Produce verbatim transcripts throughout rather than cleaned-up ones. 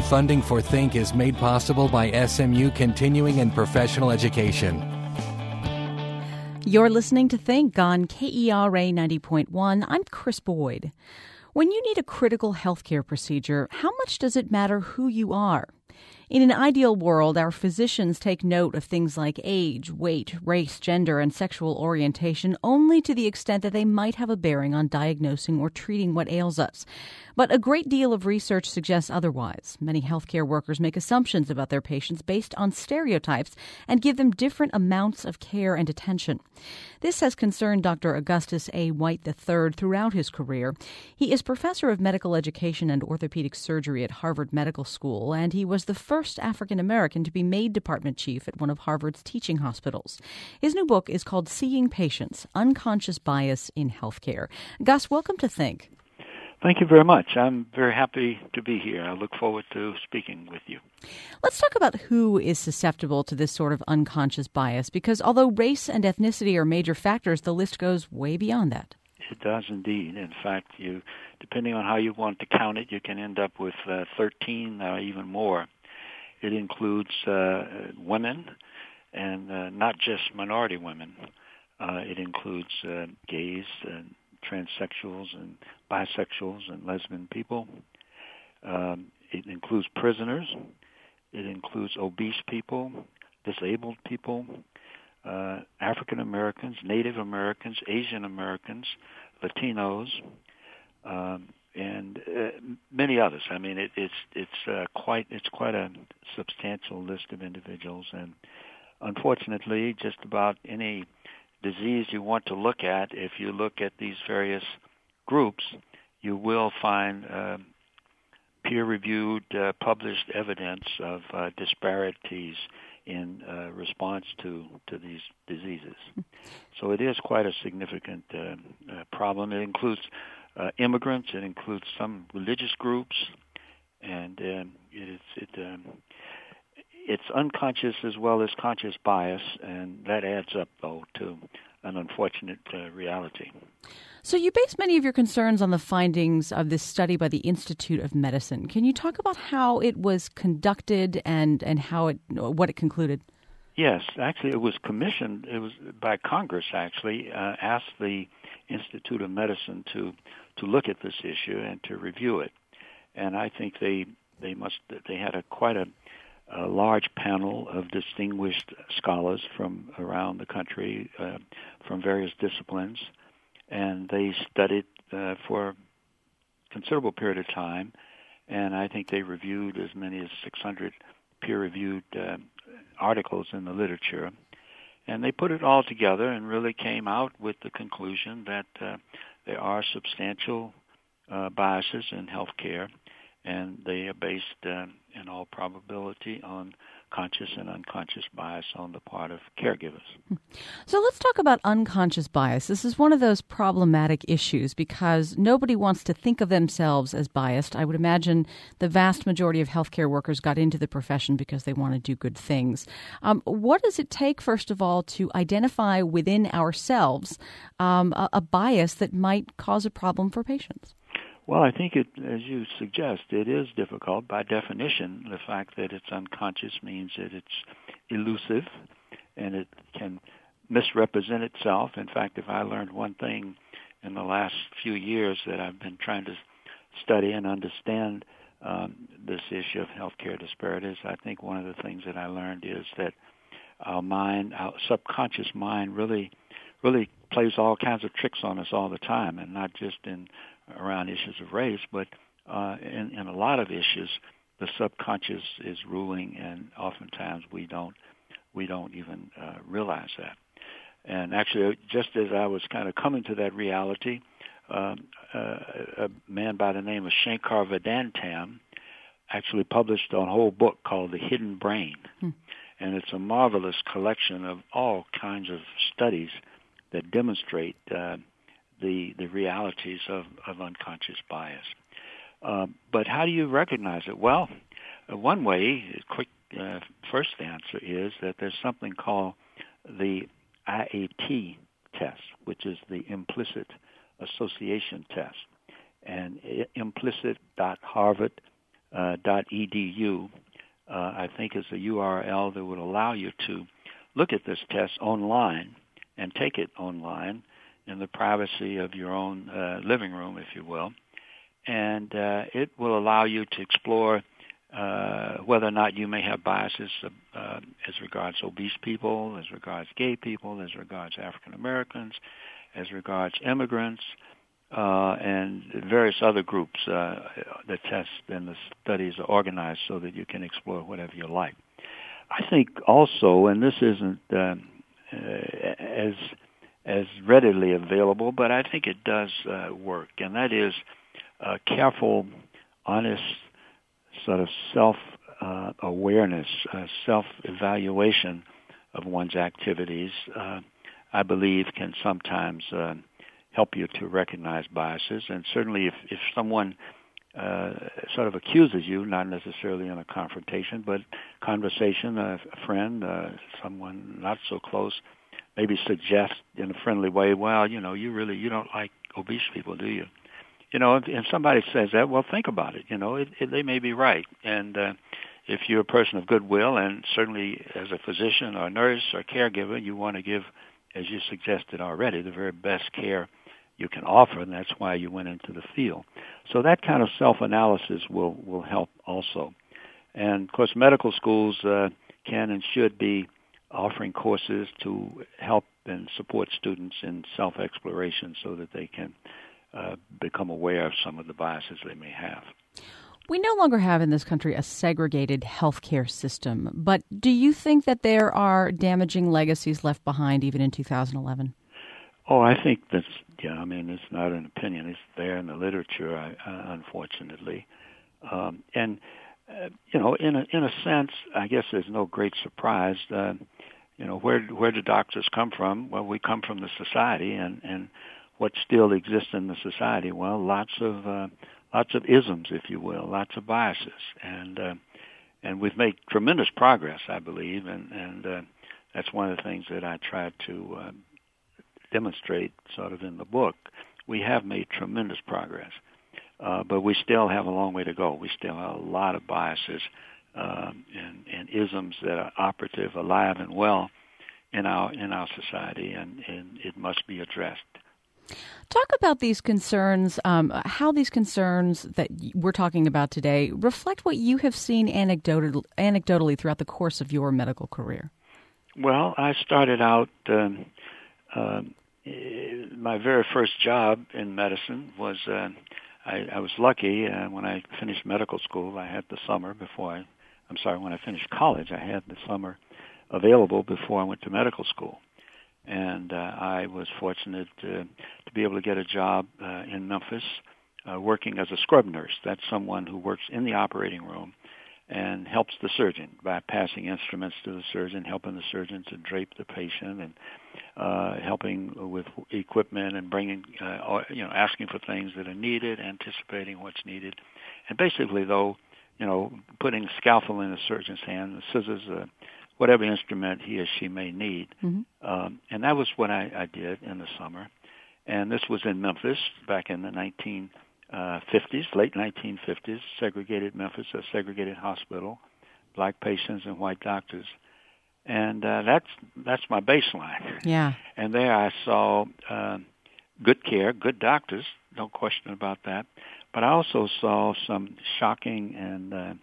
Funding for Think is made possible by S M U Continuing and Professional Education. You're listening to Think on K E R A ninety point one. I'm Chris Boyd. When you need a critical healthcare procedure, how much does it matter who you are? In an ideal world, our physicians take note of things like age, weight, race, gender, and sexual orientation only to the extent that they might have a bearing on diagnosing or treating what ails us. But a great deal of research suggests otherwise. Many healthcare workers make assumptions about their patients based on stereotypes and give them different amounts of care and attention. This has concerned Doctor Augustus A. White the third throughout his career. He is professor of medical education and orthopedic surgery at Harvard Medical School, and he was the first African-American to be made department chief at one of Harvard's teaching hospitals. His new book is called Seeing Patients: Unconscious Bias in Healthcare. Gus, welcome to Think. Thank you very much. I'm very happy to be here. I look forward to speaking with you. Let's talk about who is susceptible to this sort of unconscious bias, because although race and ethnicity are major factors, the list goes way beyond that. It does indeed. In fact, you, depending on how you want to count it, you can end up with uh, thirteen or even more. It includes uh, women, and uh, not just minority women. Uh, it includes uh, gays and transsexuals and bisexuals and lesbian people. Um, it includes prisoners. It includes obese people, disabled people, uh, African Americans, Native Americans, Asian Americans, Latinos, um, and uh, many others. I mean, it, it's it's uh, quite it's quite a substantial list of individuals, and unfortunately, just about any disease you want to look at, if you look at these various groups, you will find uh, peer-reviewed, uh, published evidence of uh, disparities in uh, response to, to these diseases. So it is quite a significant uh, uh, problem. It includes uh, immigrants. It includes some religious groups, and um, it is it. Um, It's unconscious as well as conscious bias, and that adds up, though, to an unfortunate uh, reality. So you base many of your concerns on the findings of this study by the Institute of Medicine. Can you talk about how it was conducted and, and how it what it concluded? Yes, actually, it was commissioned. It was by Congress, actually, uh, asked the Institute of Medicine to to look at this issue and to review it. And I think they they must they had a quite a a large panel of distinguished scholars from around the country, uh, from various disciplines, and they studied uh, for a considerable period of time, and I think they reviewed as many as six hundred peer-reviewed uh, articles in the literature, and they put it all together and really came out with the conclusion that uh, there are substantial uh, biases in healthcare, and they are based, uh, in all probability, on conscious and unconscious bias on the part of caregivers. So let's talk about unconscious bias. This is one of those problematic issues because nobody wants to think of themselves as biased. I would imagine the vast majority of healthcare workers got into the profession because they want to do good things. Um, what does it take, first of all, to identify within ourselves um, a, a bias that might cause a problem for patients? Well, I think it, as you suggest, it is difficult. By definition, the fact that it's unconscious means that it's elusive and it can misrepresent itself. In fact, if I learned one thing in the last few years that I've been trying to study and understand um, this issue of healthcare disparities, I think one of the things that I learned is that our mind, our subconscious mind really, really plays all kinds of tricks on us all the time, and not just in around issues of race, but uh, in, in a lot of issues, the subconscious is ruling, and oftentimes we don't we don't even uh, realize that. And actually, just as I was kind of coming to that reality, um, uh, a man by the name of Shankar Vedantam actually published a whole book called The Hidden Brain, hmm. and it's a marvelous collection of all kinds of studies that demonstrate uh, the the realities of, of unconscious bias. Uh, but how do you recognize it? Well, uh, one way, a quick uh, first answer is that there's something called the I A T test, which is the implicit association test. And implicit dot harvard uh, .edu, uh, I think is the U R L that would allow you to look at this test online and take it online in the privacy of your own uh, living room, if you will. And uh, it will allow you to explore uh, whether or not you may have biases uh, as regards obese people, as regards gay people, as regards African Americans, as regards immigrants, uh, and various other groups. Uh, the tests and the studies are organized so that you can explore whatever you like. I think also, and this isn't uh, uh, as as readily available, but I think it does uh, work, and that is uh, careful, honest, sort of self-awareness, uh, uh, self-evaluation of one's activities, uh, I believe can sometimes uh, help you to recognize biases. And certainly if, if someone uh, sort of accuses you, not necessarily in a confrontation, but conversation, a, a friend, uh, someone not so close, maybe suggest in a friendly way, well, you know, you really, you don't like obese people, do you? You know, if, if somebody says that, well, think about it. You know, it, it, they may be right. And uh, if you're a person of goodwill, and certainly as a physician or nurse or caregiver, you want to give, as you suggested already, the very best care you can offer, and that's why you went into the field. So that kind of self-analysis will, will help also. And, of course, medical schools uh, can and should be offering courses to help and support students in self-exploration so that they can uh, become aware of some of the biases they may have. We no longer have in this country a segregated healthcare system, but do you think that there are damaging legacies left behind even in two thousand eleven? Oh, I think that's, yeah, I mean, it's not an opinion. It's there in the literature, I, uh, unfortunately. Um, and, uh, you know, in a, in a sense, I guess there's no great surprise. Uh, you know, where where do doctors come from? Well, we come from the society, and, and what still exists in the society? Well, lots of uh, lots of isms, if you will, lots of biases. And uh, and we've made tremendous progress, I believe, and, and uh, that's one of the things that I tried to uh, demonstrate sort of in the book. We have made tremendous progress, uh, but we still have a long way to go. We still have a lot of biases uh, and, and isms that are operative, alive and well in our in our society, and, and it must be addressed. Talk about these concerns, um, how these concerns that we're talking about today reflect what you have seen anecdotal, anecdotally throughout the course of your medical career. Well, I started out, um, uh, my very first job in medicine was, uh, I, I was lucky uh, when I finished medical school. I had the summer before I, I'm sorry, when I finished college, I had the summer available before I went to medical school. And uh, I was fortunate to, to be able to get a job uh, in Memphis uh, working as a scrub nurse. That's someone who works in the operating room and helps the surgeon by passing instruments to the surgeon, helping the surgeon to drape the patient, and uh, helping with equipment and bringing, uh, or, you know, asking for things that are needed, anticipating what's needed. And basically, though, you know, putting a scalpel in the surgeon's hand, the scissors, uh, whatever instrument he or she may need. Mm-hmm. Um, and that was what I, I did in the summer. And this was in Memphis back in the nineteen fifties, late nineteen fifties, segregated Memphis, a segregated hospital, black patients and white doctors. And uh, that's that's my baseline. Yeah. And there I saw uh, good care, good doctors, no question about that. But I also saw some shocking and uh,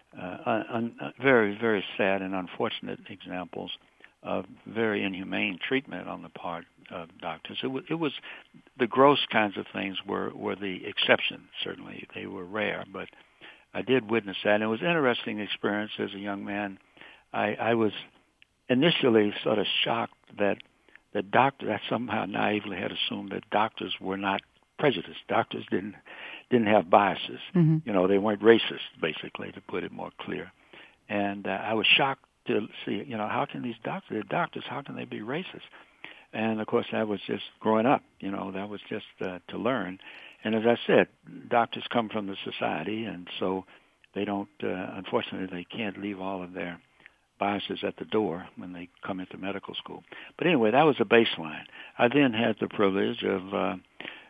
Uh, un, uh, very, very sad and unfortunate examples of very inhumane treatment on the part of doctors. It, w- it was the gross kinds of things were, were the exception. Certainly, they were rare, but I did witness that. And it was an interesting experience as a young man. I, I was initially sort of shocked that the doctor, I somehow naively had assumed that doctors were not prejudiced. Doctors didn't didn't have biases. Mm-hmm. You know, they weren't racist, basically, to put it more clear. And uh, I was shocked to see, you know, how can these doctors, they're doctors, how can they be racist? And, of course, that was just growing up, you know, that was just uh, to learn. And as I said, doctors come from the society, and so they don't, uh, unfortunately, they can't leave all of their biases at the door when they come into medical school. But anyway, that was a baseline. I then had the privilege of uh,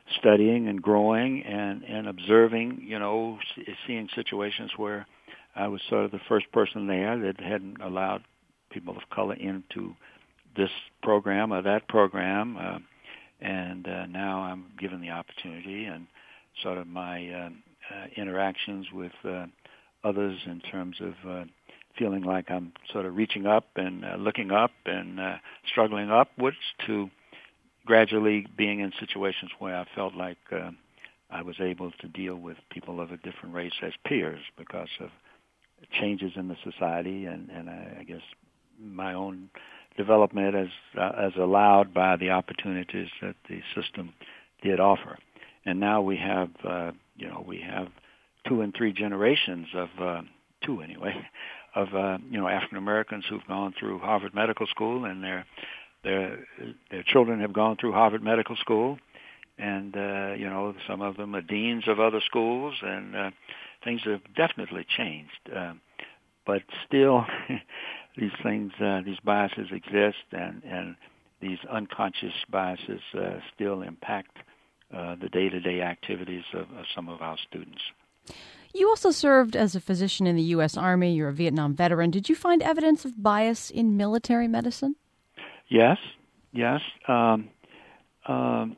studying and growing and, and observing, you know, seeing situations where I was sort of the first person there that hadn't allowed people of color into this program or that program, uh, and uh, now I'm given the opportunity, and sort of my uh, uh, interactions with uh, others in terms of uh, feeling like I'm sort of reaching up and uh, looking up and uh, struggling upwards to gradually being in situations where I felt like uh, I was able to deal with people of a different race as peers because of changes in the society and, and I, I guess my own development as uh, as allowed by the opportunities that the system did offer. And now we have, uh, you know, we have two and three generations of, uh, two anyway, of, uh, you know, African Americans who've gone through Harvard Medical School, and their their their children have gone through Harvard Medical School, and uh, you know, some of them are deans of other schools, and uh, things have definitely changed. Uh, but still, these things, uh, these biases exist, and, and these unconscious biases uh, still impact uh, the day-to-day activities of, of some of our students. You also served as a physician in the U S Army. You're a Vietnam veteran. Did you find evidence of bias in military medicine? Yes, yes. Um, um,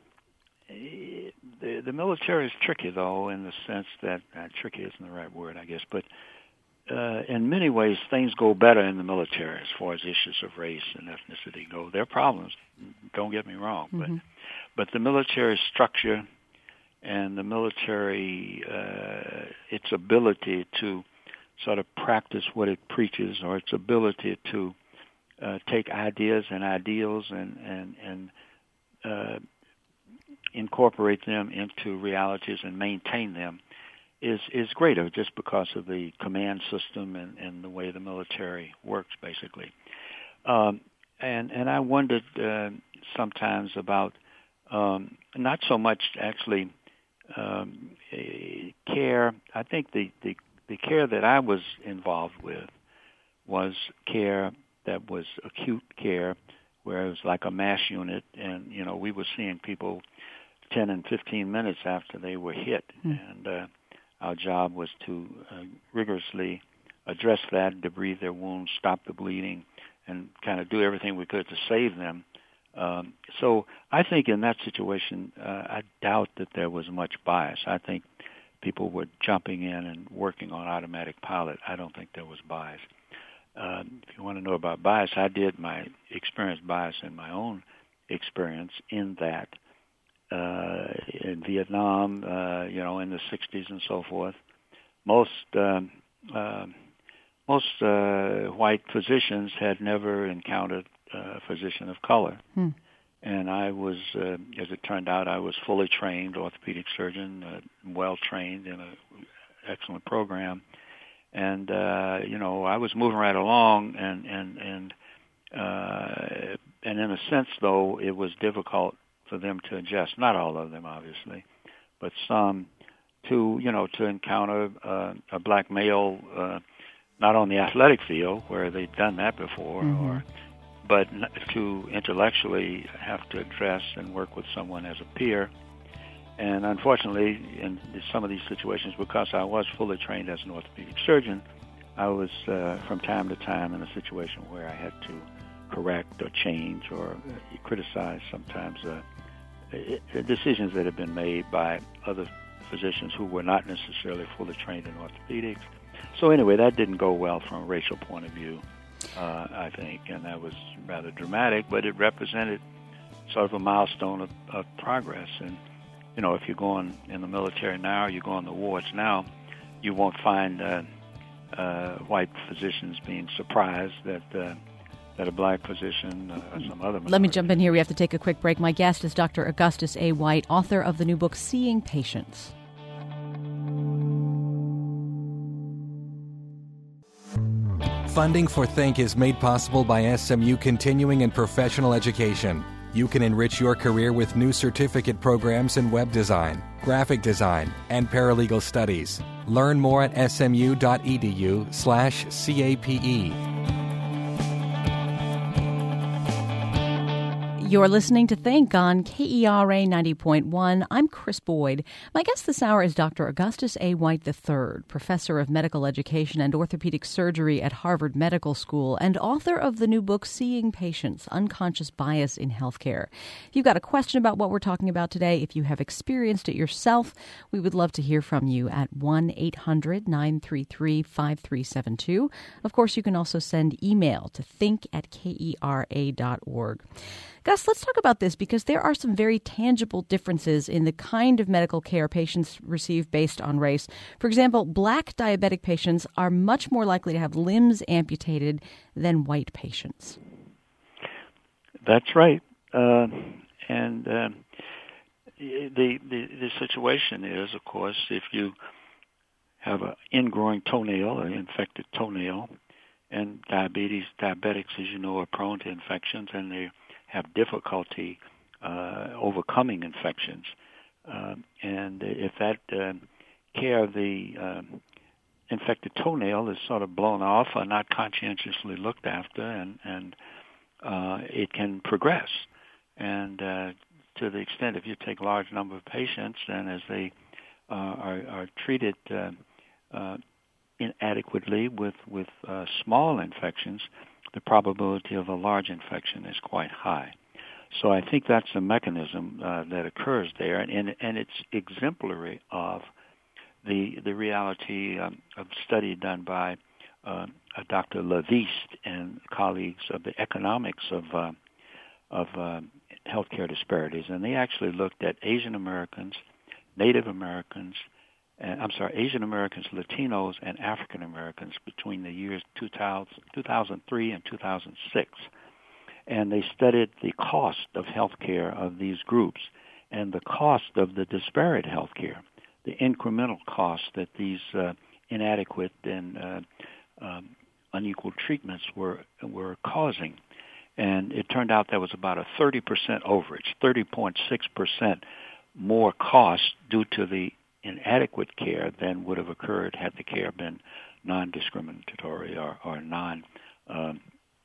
the, the military is tricky, though, in the sense that uh, tricky isn't the right word, I guess, but uh, in many ways things go better in the military as far as issues of race and ethnicity go. There are problems, don't get me wrong, mm-hmm. but but the military structure and the military, uh, its ability to sort of practice what it preaches, or its ability to uh, take ideas and ideals and and and uh, incorporate them into realities and maintain them, is is greater just because of the command system and, and the way the military works, basically. Um, and and I wondered uh, sometimes about um, not so much actually um, care. I think the, the the care that I was involved with was care that was acute care, where it was like a mass unit, and you know we were seeing people ten and fifteen minutes after they were hit, mm. and uh, our job was to uh, rigorously address that, debride their wounds, stop the bleeding, and kind of do everything we could to save them. Um, so I think in that situation, uh, I doubt that there was much bias. I think people were jumping in and working on automatic pilot. I don't think there was bias. Uh, if you want to know about bias, I did my experience bias in my own experience in that uh, in Vietnam, uh, you know, in the sixties and so forth, most um, uh, most uh, white physicians had never encountered a physician of color. Hmm. And I was, uh, as it turned out, I was fully trained orthopedic surgeon, uh, well trained in an excellent program. And, uh, you know, I was moving right along, and, and, and, uh, and in a sense, though, it was difficult for them to adjust. Not all of them, obviously, but some to, you know, to encounter uh, a black male, uh, not on the athletic field where they'd done that before, mm-hmm. or but to intellectually have to address and work with someone as a peer. And unfortunately, in some of these situations, because I was fully trained as an orthopedic surgeon, I was uh, from time to time in a situation where I had to correct or change or uh, criticize sometimes uh, decisions that had been made by other physicians who were not necessarily fully trained in orthopedics. So anyway, that didn't go well from a racial point of view, uh, I think, and that was rather dramatic, but it represented sort of a milestone of, of progress. And you know, if you're going in the military now, you go on the wards now, you won't find uh, uh, white physicians being surprised that uh, that a black physician uh, or some other minority. Let me jump in here. We have to take a quick break. My guest is Doctor Augustus A. White, author of the new book, Seeing Patients. Funding for Think is made possible by S M U Continuing and Professional Education. You can enrich your career with new certificate programs in web design, graphic design, and paralegal studies. Learn more at smu.edu slash CAPE. You're listening to Think on K E R A ninety point one. I'm Chris Boyd. My guest this hour is Doctor Augustus A. White the third, professor of medical education and orthopedic surgery at Harvard Medical School and author of the new book, Seeing Patients, Unconscious Bias in Healthcare. If you've got a question about what we're talking about today, if you have experienced it yourself, we would love to hear from you at one eight hundred nine three three five three seven two. Of course, you can also send email to think at K E R A dot org. Gus, let's talk about this because there are some very tangible differences in the kind of medical care patients receive based on race. For example, black diabetic patients are much more likely to have limbs amputated than white patients. That's right. Uh, and uh, the, the the situation is, of course, if you have an ingrowing toenail, an infected toenail, and diabetes, diabetics, as you know, are prone to infections, and they have difficulty uh, overcoming infections. Uh, and if that uh, care of the uh, infected toenail is sort of blown off or not conscientiously looked after, and, and uh, it can progress. And uh, to the extent, if you take a large number of patients, and as they uh, are, are treated uh, uh, inadequately with, with uh, small infections, the probability of a large infection is quite high. So I think that's a mechanism uh, that occurs there, and, and, and it's exemplary of the the reality um, of a study done by uh, Doctor Laviste and colleagues of the economics of uh, of uh, healthcare disparities, and they actually looked at Asian Americans, Native Americans, and, I'm sorry, Asian Americans, Latinos, and African Americans between the years two thousand, two thousand three and two thousand six. And they studied the cost of healthcare of these groups and the cost of the disparate healthcare, the incremental cost that these uh, inadequate and uh, um, unequal treatments were were causing. And it turned out there was about a thirty percent overage, thirty point six percent more cost due to the inadequate care than would have occurred had the care been non-discriminatory or, or non um,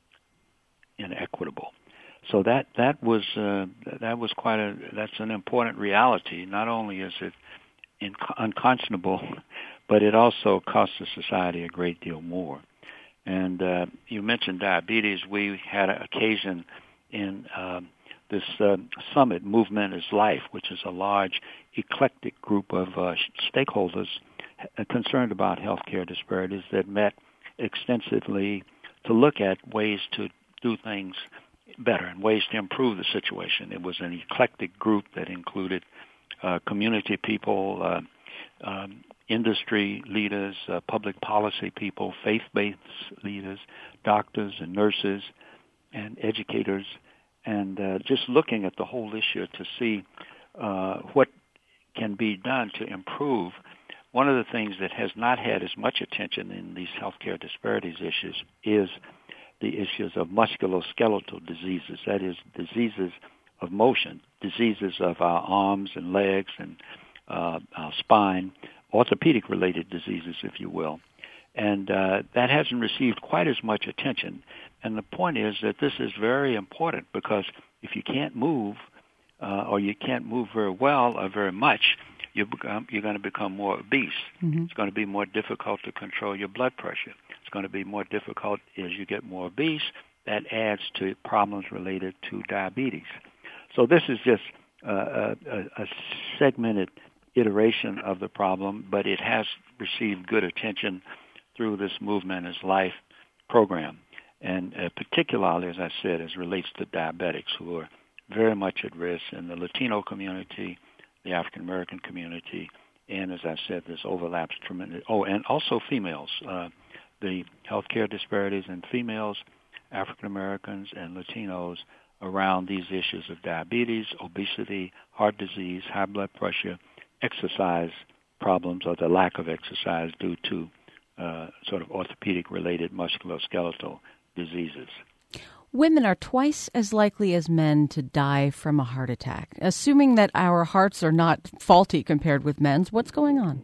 inequitable. So that that was uh, that was quite a that's an important reality. Not only is it in, unconscionable, but it also costs the society a great deal more. And uh, you mentioned diabetes. We had an occasion in uh, this uh, summit, Movement is Life, which is a large, eclectic group of uh, stakeholders concerned about healthcare disparities that met extensively to look at ways to do things better and ways to improve the situation. It was an eclectic group that included uh, community people, uh, um, industry leaders, uh, public policy people, faith-based leaders, doctors and nurses, and educators, and uh, just looking at the whole issue to see uh, what can be done to improve. One of the things that has not had as much attention in these healthcare disparities issues is the issues of musculoskeletal diseases, that is, diseases of motion, diseases of our arms and legs and uh, our spine, orthopedic-related diseases, if you will. And uh, that hasn't received quite as much attention. And the point is that this is very important because if you can't move uh, or you can't move very well or very much, you become, you're going to become more obese. Mm-hmm. It's going to be more difficult to control your blood pressure. It's going to be more difficult as you get more obese. That adds to problems related to diabetes. So this is just uh, a, a segmented iteration of the problem, but it has received good attention through this Movement is Life program, and uh, particularly, as I said, as relates to diabetics who are very much at risk in the Latino community, the African American community, and as I said, this overlaps tremendous. Oh, and also females. Uh, the healthcare disparities in females, African Americans, and Latinos around these issues of diabetes, obesity, heart disease, high blood pressure, exercise problems, or the lack of exercise due to uh, sort of orthopedic-related musculoskeletal diseases. Women are twice as likely as men to die from a heart attack. Assuming that our hearts are not faulty compared with men's, what's going on?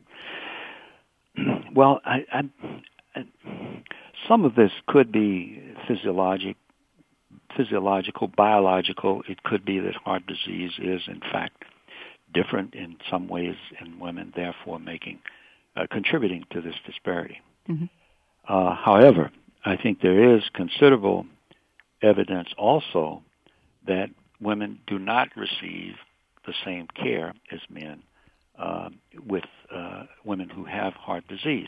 Well, I, I, I, some of this could be physiologic, physiological, biological. It could be that heart disease is, in fact, different in some ways in women, therefore making, uh, contributing to this disparity. Mm-hmm. Uh, however, I think there is considerable evidence also that women do not receive the same care as men uh, with uh, women who have heart disease.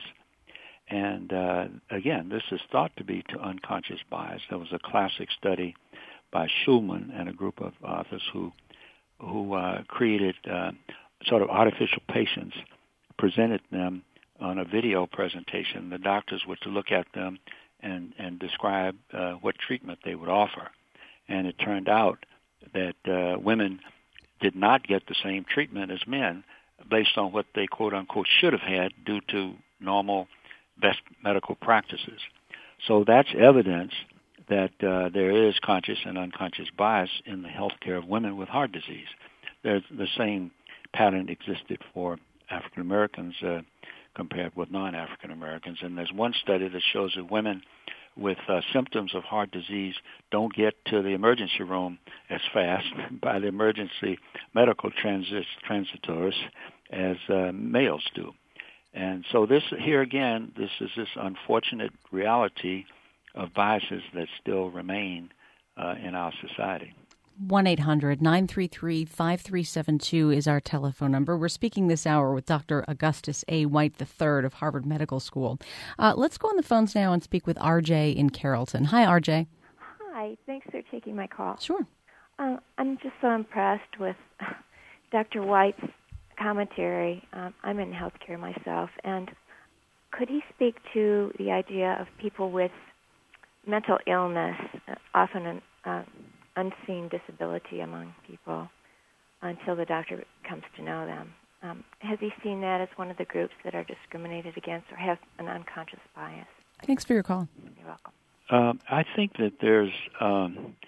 And uh, again, this is thought to be to unconscious bias. There was a classic study by Schulman and a group of authors who who uh, created uh, sort of artificial patients, presented them on a video presentation. The doctors were to look at them and, and describe uh, what treatment they would offer. And it turned out that uh, women did not get the same treatment as men based on what they, quote-unquote, should have had due to normal best medical practices. So that's evidence that uh, there is conscious and unconscious bias in the health care of women with heart disease. There's the same pattern existed for African Americans uh, compared with non-African Americans. And there's one study that shows that women with uh, symptoms of heart disease don't get to the emergency room as fast by the emergency medical transit, transitors as uh, males do. And so this, here again, this is this unfortunate reality of biases that still remain uh, in our society. one eight hundred nine three three five three seven two is our telephone number. We're speaking this hour with Doctor Augustus A. White the third of Harvard Medical School. Uh, let's go on the phones now and speak with R J in Carrollton. Hi, R J. Hi. Thanks for taking my call. Sure. Uh, I'm just so impressed with Doctor White's commentary. Um, I'm in healthcare myself, and could he speak to the idea of people with mental illness, uh, often an uh, unseen disability among people until the doctor comes to know them? Um, has he seen that as one of the groups that are discriminated against or have an unconscious bias? Thanks for your call. You're welcome. Um, I think that there's um,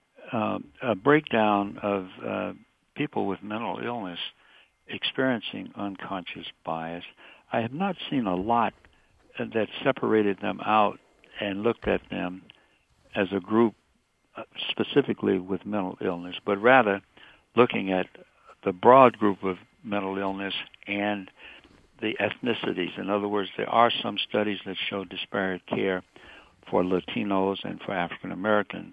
uh, a breakdown of uh, people with mental illness experiencing unconscious bias. I have not seen a lot that separated them out and looked at them as a group uh, specifically with mental illness, but rather looking at the broad group of mental illness and the ethnicities. In other words, there are some studies that show disparate care for Latinos and for African Americans,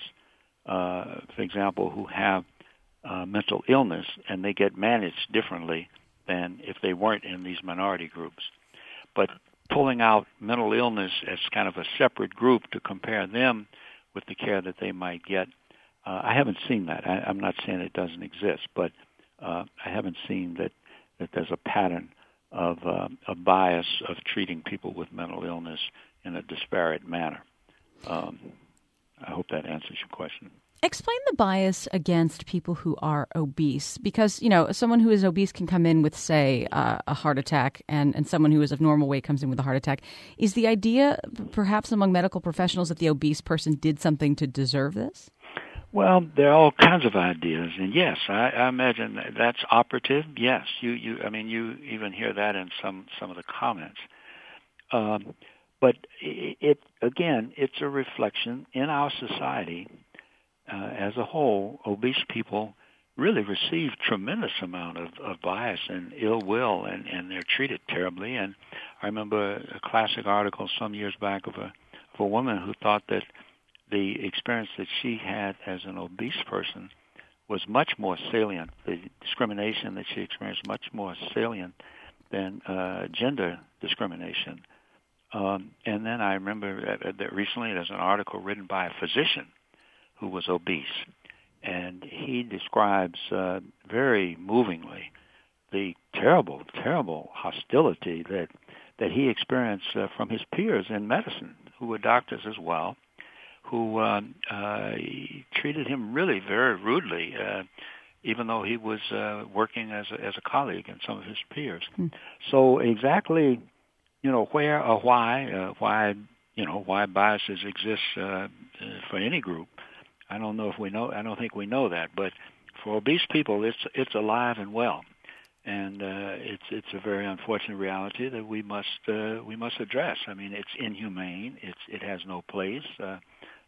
uh, for example, who have uh, mental illness, and they get managed differently than if they weren't in these minority groups. But pulling out mental illness as kind of a separate group to compare them with the care that they might get, uh, I haven't seen that. I, I'm not saying it doesn't exist, but uh, I haven't seen that, that there's a pattern of uh, a bias of treating people with mental illness in a disparate manner. Um, I hope that answers your question. Explain the bias against people who are obese, because, you know, someone who is obese can come in with, say, uh, a heart attack, and, and someone who is of normal weight comes in with a heart attack. Is the idea, perhaps among medical professionals, that the obese person did something to deserve this? Well, there are all kinds of ideas, and yes, I, I imagine that's operative. Yes, you, you, I mean, you even hear that in some, some of the comments. Um, but it, it again, it's a reflection in our society. Uh, as a whole, obese people really receive tremendous amount of, of bias and ill will, and, and they're treated terribly. And I remember a classic article some years back of a, of a woman who thought that the experience that she had as an obese person was much more salient, the discrimination that she experienced much more salient than uh, gender discrimination. Um, and then I remember that, that recently there's an article written by a physician who was obese, and he describes uh, very movingly the terrible, terrible hostility that that he experienced uh, from his peers in medicine, who were doctors as well, who uh, uh, treated him really very rudely, uh, even though he was uh, working as a, as a colleague and some of his peers. Hmm. So exactly, you know, where or why, uh, why, you know, why biases exist uh, for any group, I don't know if we know. I don't think we know that. But for obese people, it's it's alive and well, and uh, it's it's a very unfortunate reality that we must uh, we must address. I mean, it's inhumane. It's it has no place. Uh,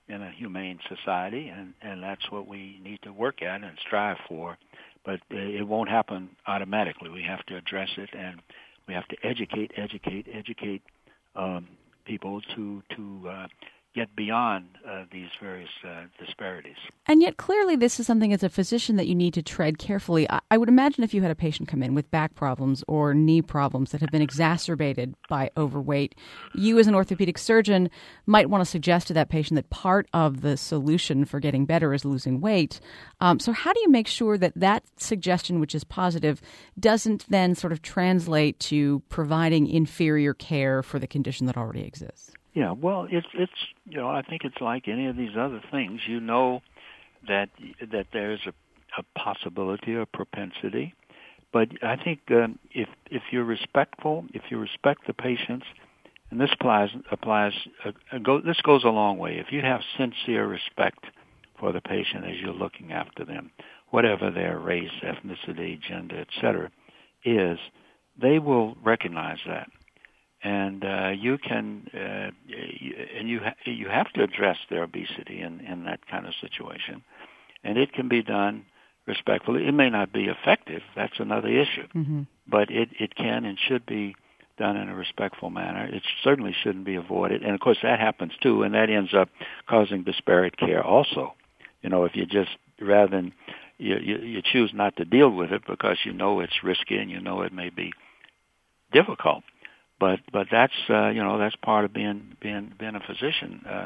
in a humane society, and, and that's what we need to work at and strive for. But uh, it won't happen automatically. We have to address it, and we have to educate, educate, educate um, people to to uh, get beyond uh, these various uh, disparities. And yet, clearly, this is something as a physician that you need to tread carefully. I, I would imagine if you had a patient come in with back problems or knee problems that have been exacerbated by overweight, you as an orthopedic surgeon might want to suggest to that patient that part of the solution for getting better is losing weight. Um, so how do you make sure that that suggestion, which is positive, doesn't then sort of translate to providing inferior care for the condition that already exists? Yeah, well, it's it's you know I think it's like any of these other things. You know that that there's a, a possibility or propensity, but I think um, if if you're respectful, if you respect the patients, and this applies applies uh, go, this goes a long way. If you have sincere respect for the patient as you're looking after them, whatever their race, ethnicity, gender, et cetera, is, they will recognize that. And uh, you can, uh, and you ha- you have to address their obesity in, in that kind of situation, and it can be done respectfully. It may not be effective; that's another issue. Mm-hmm. But it, it can and should be done in a respectful manner. It certainly shouldn't be avoided, and of course that happens too, and that ends up causing disparate care also. You know, if you just rather than you, you, you choose not to deal with it because you know it's risky and you know it may be difficult. But but that's uh, you know that's part of being being being a physician. Uh,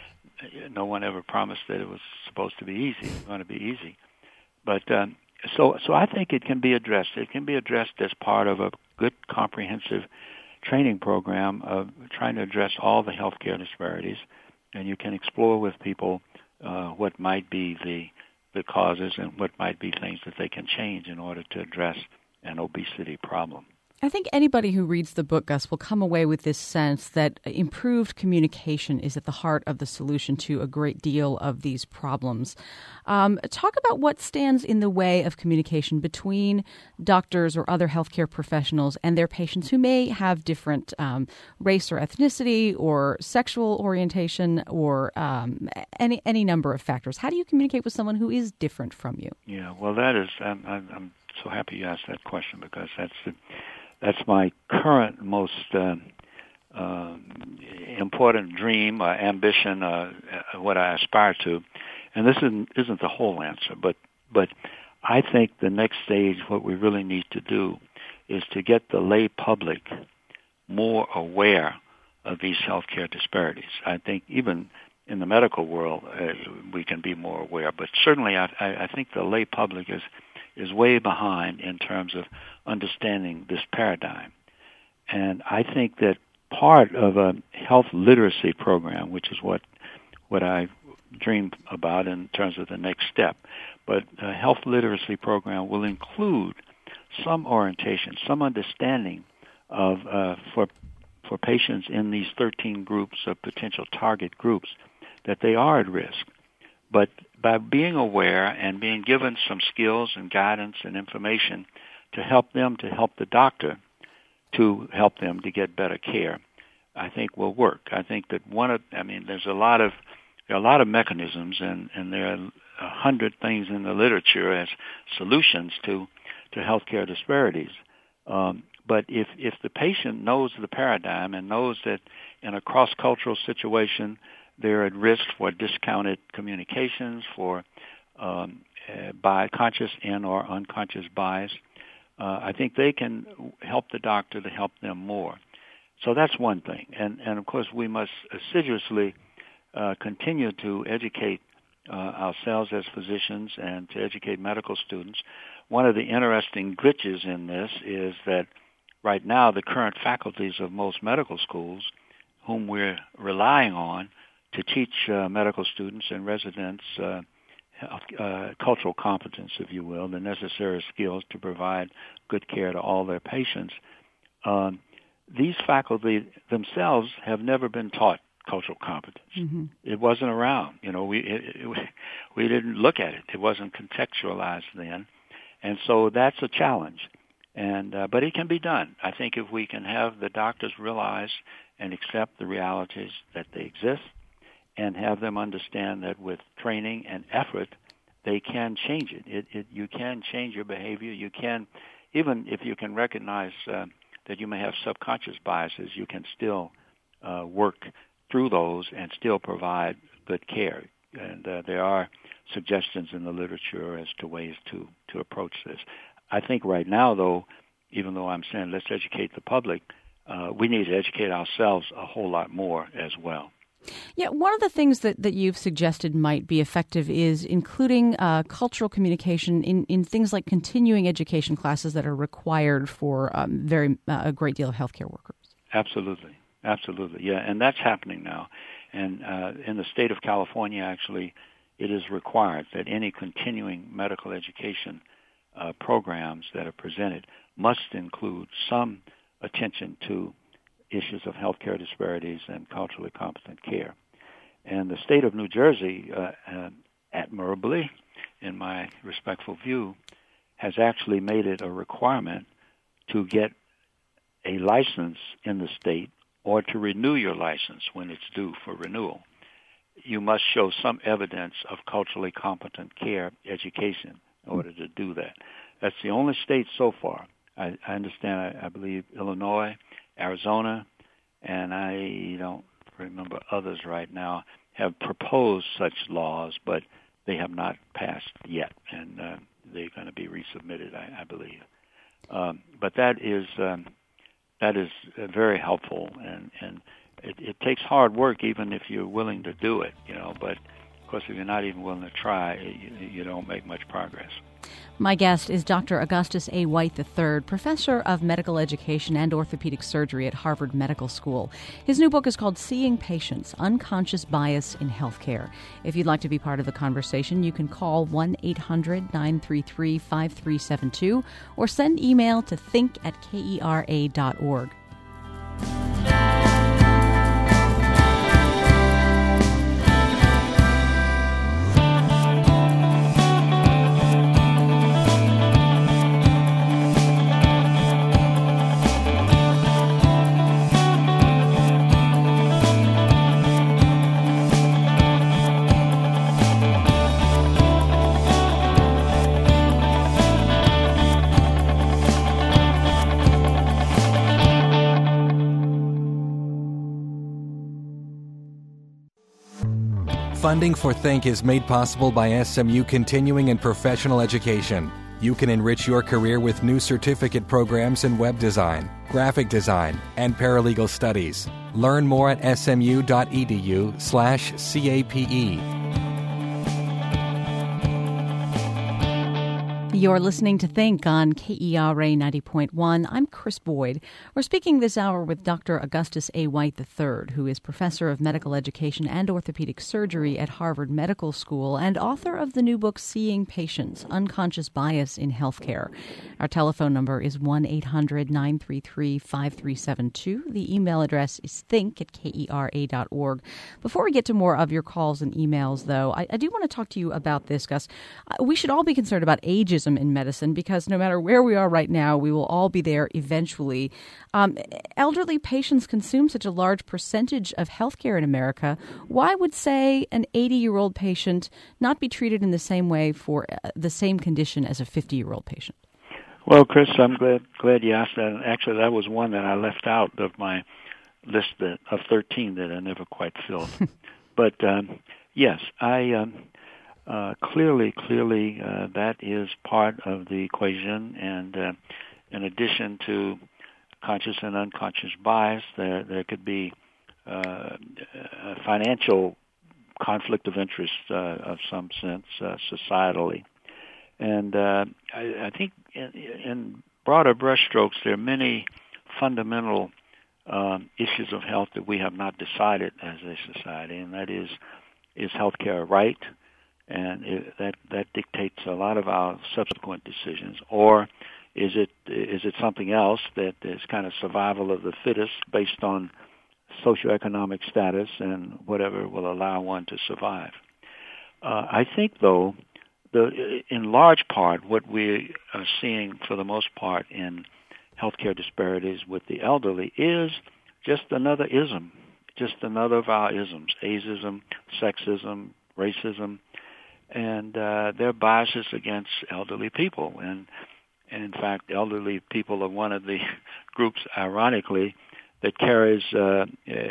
no one ever promised that it was supposed to be easy. It's going to be easy. But um, so so I think it can be addressed. It can be addressed as part of a good comprehensive training program of trying to address all the healthcare disparities, and you can explore with people uh, what might be the the causes and what might be things that they can change in order to address an obesity problem. I think anybody who reads the book, Gus, will come away with this sense that improved communication is at the heart of the solution to a great deal of these problems. Um, talk about what stands in the way of communication between doctors or other healthcare professionals and their patients who may have different um, race or ethnicity or sexual orientation or um, any any number of factors. How do you communicate with someone who is different from you? Yeah, well, that is, I'm, I'm so happy you asked that question because that's the That's my current most uh, uh, important dream, uh, ambition, uh, uh, what I aspire to. And this isn't, isn't the whole answer, but but I think the next stage, what we really need to do, is to get the lay public more aware of these healthcare disparities. I think even in the medical world, uh, we can be more aware, but certainly I, I think the lay public is is way behind in terms of understanding this paradigm. And I think that part of a health literacy program, which is what what I dream about in terms of the next step, but a health literacy program will include some orientation, some understanding of uh, for for patients in these thirteen groups of potential target groups that they are at risk. But by being aware and being given some skills and guidance and information to help them, to help the doctor, to help them to get better care, I think will work. I think that one of, I mean, there's a lot of, there are a lot of mechanisms, and, and there are a hundred things in the literature as solutions to, to healthcare disparities. Um, but if, if the patient knows the paradigm and knows that in a cross-cultural situation, they're at risk for discounted communications, for um, uh, by conscious and or unconscious bias, uh, I think they can help the doctor to help them more. So that's one thing. And, and of course, we must assiduously uh, continue to educate uh, ourselves as physicians and to educate medical students. One of the interesting glitches in this is that right now the current faculties of most medical schools, whom we're relying on to teach uh, medical students and residents uh, uh, cultural competence, if you will, the necessary skills to provide good care to all their patients. Um, these faculty themselves have never been taught cultural competence. Mm-hmm. It wasn't around. You know, we it, it, we didn't look at it. It wasn't contextualized then, and so that's a challenge. And uh, but it can be done. I think if we can have the doctors realize and accept the realities that they exist, and have them understand that with training and effort, they can change it. It, it you can change your behavior. You can, even if you can recognize uh, that you may have subconscious biases, you can still uh, work through those and still provide good care. And uh, there are suggestions in the literature as to ways to, to approach this. I think right now, though, even though I'm saying let's educate the public, uh, we need to educate ourselves a whole lot more as well. Yeah, one of the things that, that you've suggested might be effective is including uh, cultural communication in, in things like continuing education classes that are required for um, very uh, a great deal of healthcare workers. Absolutely, absolutely, yeah, and that's happening now. And uh, in the state of California, actually, it is required that any continuing medical education uh, programs that are presented must include some attention to issues of healthcare disparities and culturally competent care. And the state of New Jersey, uh, uh, admirably, in my respectful view, has actually made it a requirement to get a license in the state or to renew your license when it's due for renewal. You must show some evidence of culturally competent care education in order to do that. That's the only state so far. I, I understand, I, I believe, Illinois, Arizona, and I don't remember others right now, have proposed such laws, but they have not passed yet, and uh, they're going to be resubmitted, I, I believe. Um, but that is um, that is uh, very helpful, and, and it, it takes hard work even if you're willing to do it, you know, but of course if you're not even willing to try, you, you don't make much progress. My guest is Doctor Augustus A. White the third, professor of medical education and orthopedic surgery at Harvard Medical School. His new book is called Seeing Patients, Unconscious Bias in Healthcare. If you'd like to be part of the conversation, you can call one eight hundred nine three three five three seven two or send email to think at kera dot org. Funding for Think is made possible by S M U Continuing and Professional Education. You can enrich your career with new certificate programs in web design, graphic design, and paralegal studies. Learn more at smu.edu slash CAPE. You're listening to Think on K E R A ninety point one. I'm Chris Boyd. We're speaking this hour with Doctor Augustus A. White the third, who is professor of medical education and orthopedic surgery at Harvard Medical School and author of the new book Seeing Patients, Unconscious Bias in Healthcare. Our telephone number is one eight hundred nine three three five three seven two. The email address is think at kera dot org. Before we get to more of your calls and emails, though, I, I do want to talk to you about this, Gus. We should all be concerned about ageism in medicine because no matter where we are right now, we will all be there eventually. Um, elderly patients consume such a large percentage of healthcare in America. Why would, say, an eighty-year-old patient not be treated in the same way for uh, the same condition as a fifty-year-old patient? Well, Chris, I'm glad glad you asked that. Actually, that was one that I left out of my list that, of thirteen that I never quite filled. But um, yes, I. Um, Uh, clearly, clearly, uh, that is part of the equation, and uh, in addition to conscious and unconscious bias, there there could be uh, a financial conflict of interest uh, of some sense, uh, societally, and uh, I, I think in, in broader brushstrokes, there are many fundamental um, issues of health that we have not decided as a society, and that is, is healthcare right? And it, that that dictates a lot of our subsequent decisions, or is it is it something else that is kind of survival of the fittest based on socioeconomic status and whatever will allow one to survive? Uh, I think, though, the in large part what we are seeing for the most part in healthcare disparities with the elderly is just another ism, just another of our isms, ageism, sexism, racism, and uh, their biases against elderly people. And, and in fact, elderly people are one of the groups, ironically, that carries uh,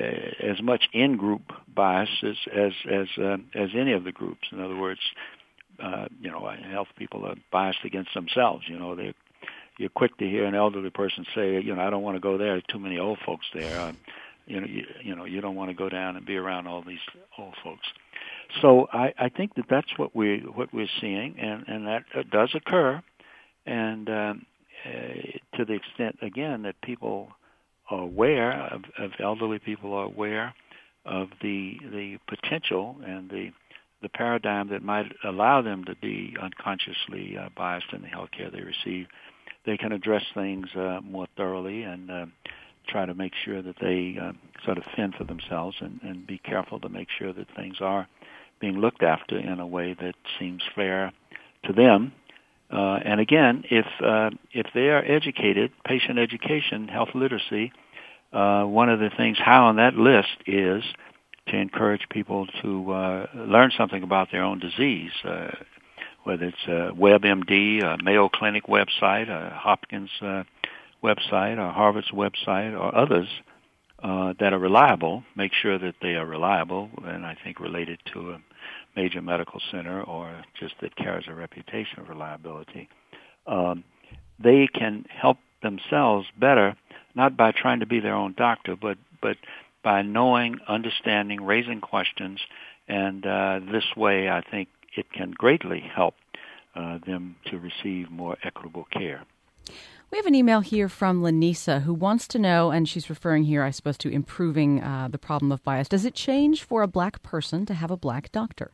as much in-group bias as as as, uh, as any of the groups. In other words, uh, you know, health people are biased against themselves. You know, they you're quick to hear an elderly person say, you know, I don't want to go there. There's too many old folks there. Uh, you know, you, you know, you don't want to go down and be around all these old folks. So I, I think that that's what we what we're seeing, and and that uh, does occur, and um, uh, to the extent again that people are aware of, of elderly people are aware of the the potential and the the paradigm that might allow them to be unconsciously uh, biased in the health care they receive, they can address things uh, more thoroughly and uh, try to make sure that they uh, sort of fend for themselves and, and be careful to make sure that things are being looked after in a way that seems fair to them. Uh, and again, if uh, if they are educated, patient education, health literacy, uh, one of the things high on that list is to encourage people to uh, learn something about their own disease, uh, whether it's a WebMD, a Mayo Clinic website, a Hopkins uh, website, or Harvard's website, or others uh, that are reliable. Make sure that they are reliable, and I think related to a major medical center or just that carries a reputation of reliability. Um, they can help themselves better, not by trying to be their own doctor, but but by knowing, understanding, raising questions, and uh, this way I think it can greatly help uh, them to receive more equitable care. We have an email here from Lanisa who wants to know, and she's referring here, I suppose, to improving uh, the problem of bias. Does it change for a black person to have a black doctor?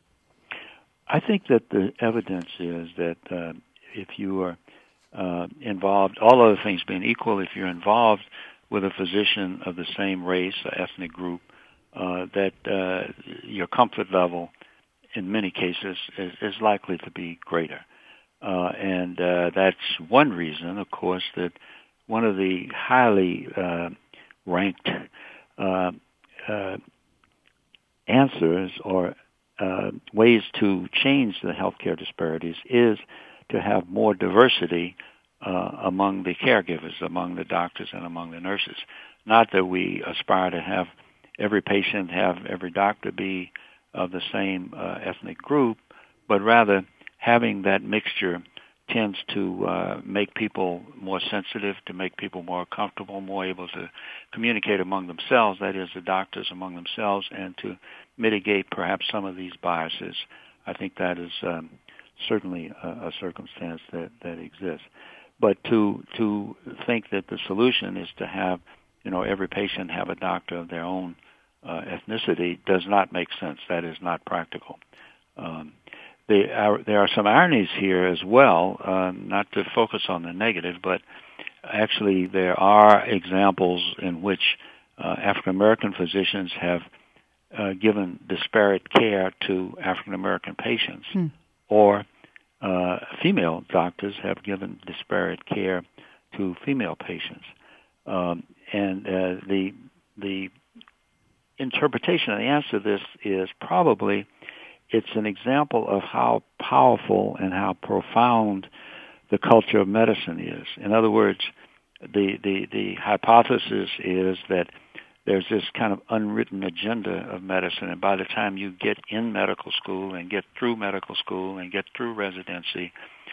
I think that the evidence is that uh, if you are uh, involved, all other things being equal, if you're involved with a physician of the same race or ethnic group, uh, that uh, your comfort level in many cases is, is likely to be greater. Uh, and uh, that's one reason, of course, that one of the highly uh, ranked uh, uh, answers or uh, ways to change the healthcare disparities is to have more diversity uh, among the caregivers, among the doctors, and among the nurses. Not that we aspire to have every patient have every doctor be of the same uh, ethnic group, but rather having that mixture tends to uh, make people more sensitive, to make people more comfortable, more able to communicate among themselves, that is, the doctors among themselves, and to mitigate perhaps some of these biases. I think that is um, certainly a, a circumstance that, that exists. But to to think that the solution is to have, you know, every patient have a doctor of their own uh, ethnicity does not make sense. That is not practical. Um, They are, there are some ironies here as well, uh, not to focus on the negative, but actually there are examples in which uh, African American physicians have uh, given disparate care to African American patients, hmm. or uh, female doctors have given disparate care to female patients. Um, and uh, the the interpretation and the answer to this is probably it's an example of how powerful and how profound the culture of medicine is. In other words, the, the, the hypothesis is that there's this kind of unwritten agenda of medicine, and by the time you get in medical school and get through medical school and get through residency,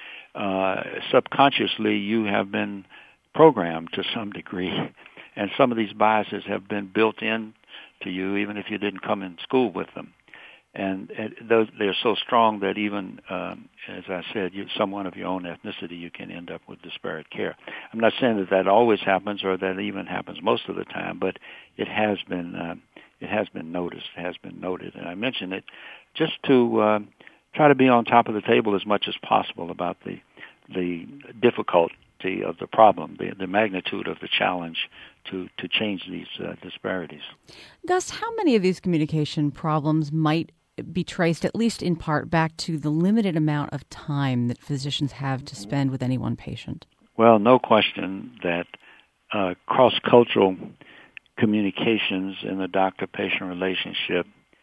uh, subconsciously you have been programmed to some degree, and some of these biases have been built in to you even if you didn't come in school with them. And, and those, they're so strong that even, um, as I said, you, someone of your own ethnicity, you can end up with disparate care. I'm not saying that that always happens or that even happens most of the time, but it has been uh, it has been noticed, has been noted. And I mention it just to uh, try to be on top of the table as much as possible about the the difficulty of the problem, the, the magnitude of the challenge to, to change these uh, disparities. Gus, how many of these communication problems might be traced, at least in part, back to the limited amount of time that physicians have to spend with any one patient? Well, no question that uh, cross-cultural communications in the doctor-patient relationship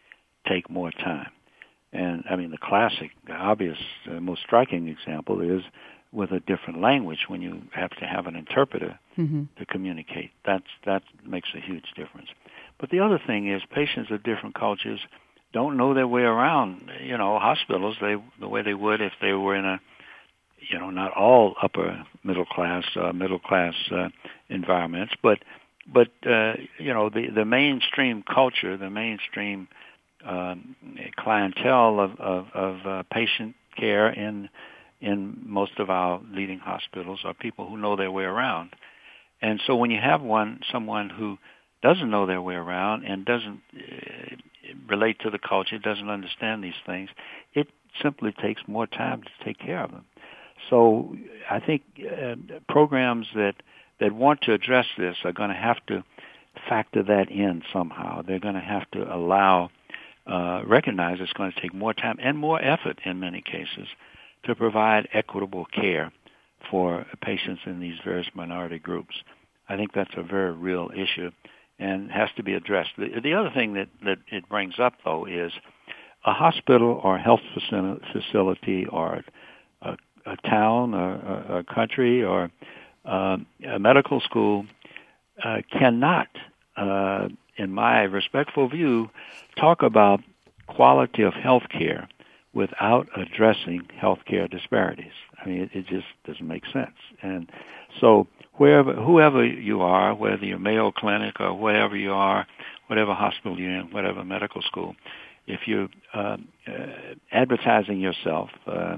take more time. And, I mean, the classic, the obvious, uh, most striking example is with a different language when you have to have an interpreter mm-hmm. to communicate. That's, that makes a huge difference. But the other thing is patients of different cultures don't know their way around, you know, hospitals they the way they would if they were in a, you know, not all upper middle class, uh, middle class uh, environments, but, but uh, you know, the, the mainstream culture, the mainstream um, clientele of, of, of uh, patient care in in most of our leading hospitals are people who know their way around. And so when you have one, someone who doesn't know their way around and doesn't uh, relate to the culture, doesn't understand these things, it simply takes more time to take care of them. So I think uh, programs that, that want to address this are going to have to factor that in somehow. They're going to have to allow, uh, recognize it's going to take more time and more effort in many cases to provide equitable care for patients in these various minority groups. I think that's a very real issue and has to be addressed. The, the other thing that, that it brings up, though, is a hospital or health facility or a, a town or a, a country or um, a medical school uh, cannot, uh, in my respectful view, talk about quality of health care without addressing healthcare disparities. I mean, it, it just doesn't make sense. And so wherever, whoever you are, whether you're Mayo Clinic or wherever you are, whatever hospital you're in, whatever medical school, if you're uh, uh, advertising yourself uh,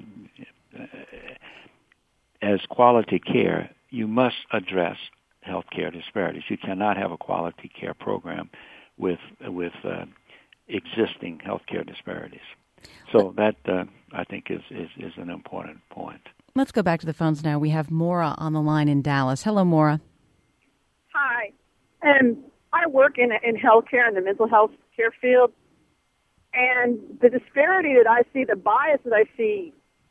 as quality care, you must address healthcare disparities. You cannot have a quality care program with with uh, existing healthcare disparities. So that, uh, I think, is, is, is an important point. Let's go back to the phones now. We have Maura on the line in Dallas. Hello, Maura. Hi. Um, I work in in healthcare, in the mental health care field, and the disparity that I see, the bias that I see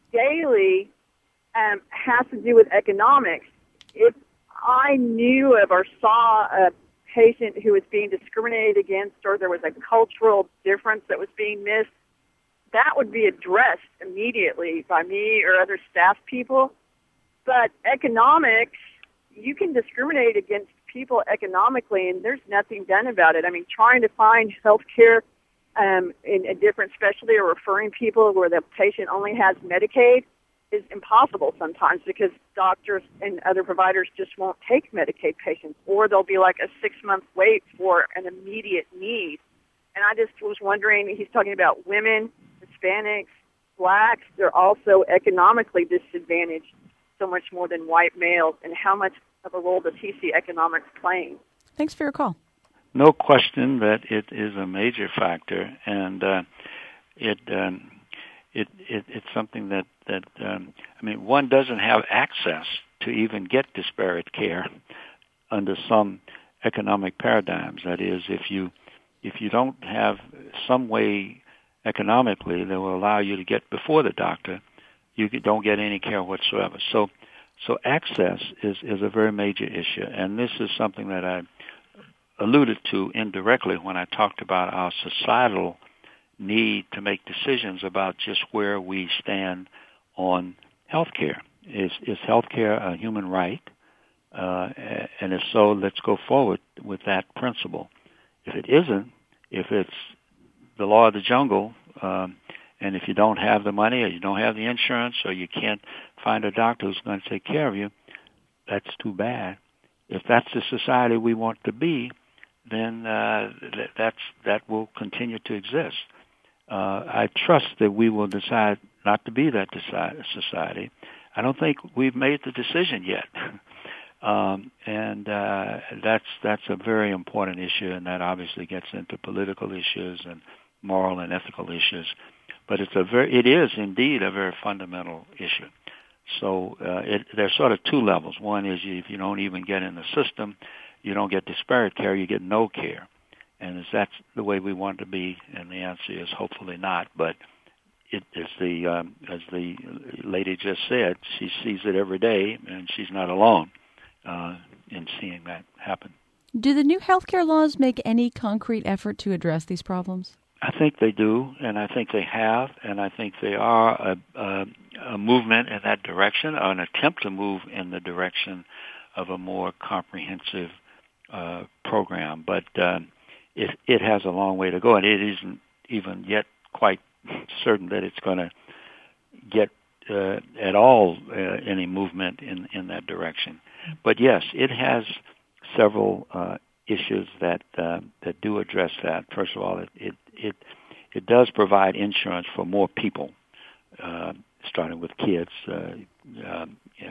daily um, has to do with economics. If I knew of or saw a patient who was being discriminated against or there was a cultural difference that was being missed, that would be addressed immediately by me or other staff people. But economics, you can discriminate against people economically, and there's nothing done about it. I mean, trying to find health care um, in a different specialty or referring people where the patient only has Medicaid is impossible sometimes because doctors and other providers just won't take Medicaid patients, or there'll be like a six-month wait for an immediate need. And I just was wondering, he's talking about women, Hispanics, blacks, they're also economically disadvantaged so much more than white males. And how much of a role does he see economics playing? Thanks for your call. No question that it is a major factor, and uh, it, um, it it it's something that that um, I mean, one doesn't have access to even get disparate care under some economic paradigms. That is, if you if you don't have some way economically that will allow you to get before the doctor, you don't get any care whatsoever. So, so access is, is a very major issue, and this is something that I alluded to indirectly when I talked about our societal need to make decisions about just where we stand on health care. Is, is health care a human right? Uh, and if so, let's go forward with that principle. If it isn't, if it's the law of the jungle, um, and if you don't have the money or you don't have the insurance or you can't find a doctor who's going to take care of you, that's too bad. If that's the society we want to be, then uh, th- that's that will continue to exist. Uh, I trust that we will decide not to be that deci- society. I don't think we've made the decision yet. Um, and uh, that's that's a very important issue, and that obviously gets into political issues and moral and ethical issues. But it's a very, it is indeed a very fundamental issue. So uh, it, there's sort of two levels. One is if you don't even get in the system, you don't get disparate care, you get no care. And is that the way we want to be? And the answer is hopefully not. But it is the um, as the lady just said, she sees it every day, and she's not alone uh, in seeing that happen. Do the new healthcare laws make any concrete effort to address these problems? I think they do, and I think they have, and I think they are a, a, a movement in that direction, or an attempt to move in the direction of a more comprehensive uh, program. But uh, it, it has a long way to go, and it isn't even yet quite certain that it's going to get uh, at all uh, any movement in, in that direction. But yes, it has several uh, issues that uh, that do address that. First of all, it it it, it does provide insurance for more people, uh, starting with kids, uh, uh,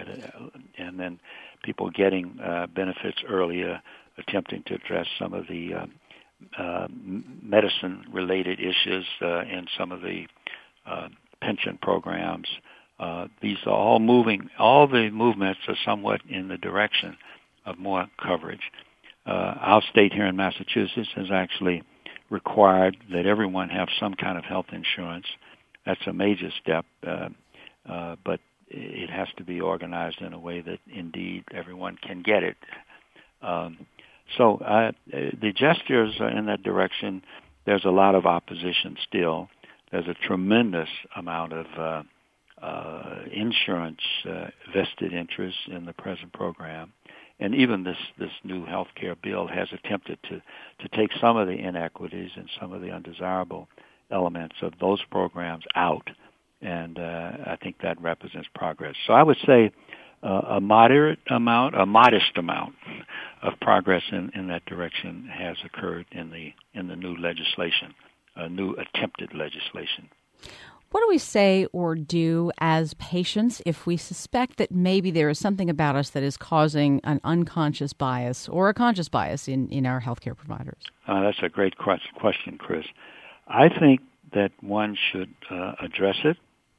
and then people getting uh, benefits earlier, attempting to address some of the uh, uh, medicine-related issues uh, in some of the uh, pension programs. Uh, these are all moving. All the movements are somewhat in the direction of more coverage. Uh, our state here in Massachusetts has actually required that everyone have some kind of health insurance. That's a major step, uh, uh, but it has to be organized in a way that indeed everyone can get it. Um, so uh, the gestures are in that direction. There's a lot of opposition still. There's a tremendous amount of uh, uh, insurance uh, vested interest in the present program. And even this, this new health care bill has attempted to, to take some of the inequities and some of the undesirable elements of those programs out. And uh, I think that represents progress. So I would say uh, a moderate amount, a modest amount of progress in, in that direction has occurred in the in the new legislation, uh, new attempted legislation. What do we say or do as patients if we suspect that maybe there is something about us that is causing an unconscious bias or a conscious bias in, in our healthcare providers? Uh, that's a great question, Chris. I think that one should uh, address it.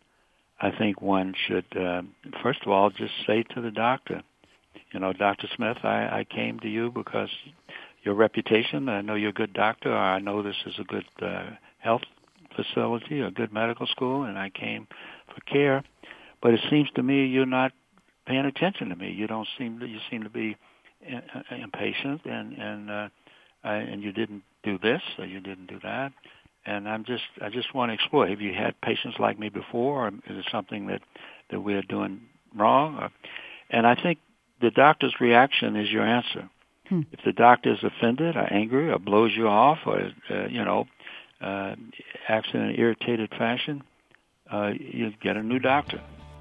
I think one should, uh, first of all, just say to the doctor, you know, Doctor Smith, I, I came to you because your reputation, I know you're a good doctor, or I know this is a good uh, health facility, a good medical school, and I came for care. But it seems to me you're not paying attention to me. You don't seem to, you seem to be impatient, and and uh, I, and you didn't do this, or you didn't do that. And I'm just, I just want to explore. Have you had patients like me before, or is it something that, that we're doing wrong? Or, and I think the doctor's reaction is your answer. Hmm. If the doctor is offended or angry or blows you off or, uh, you know, uh, acts in an irritated fashion, uh, you get a new doctor.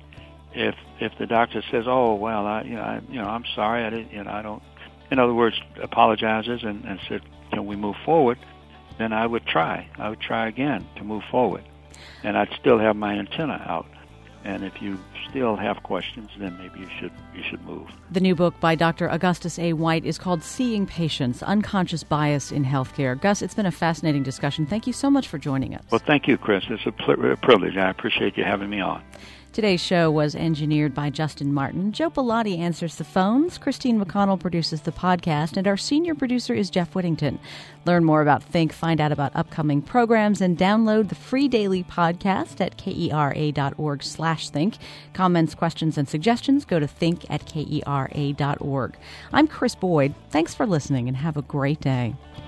If if the doctor says, "Oh, well, I, you know, I, you know, I'm sorry, I didn't, you know, I don't," in other words, apologizes and, and said, "Can we move forward?" Then I would try. I would try again to move forward. And I'd still have my antenna out. And if you still have questions, then maybe you should you should move. The new book by Doctor Augustus A. White is called Seeing Patients, Unconscious Bias in Healthcare. Gus, it's been a fascinating discussion. Thank you so much for joining us. Well, thank you, Chris. It's a pl- privilege. I appreciate you having me on. Today's show was engineered by Justin Martin. Joe Bellotti answers the phones. Christine McConnell produces the podcast. And our senior producer is Jeff Whittington. Learn more about Think, find out about upcoming programs, and download the free daily podcast at kera.org slash think. Comments, questions, and suggestions go to think at kera.org. I'm Chris Boyd. Thanks for listening and have a great day.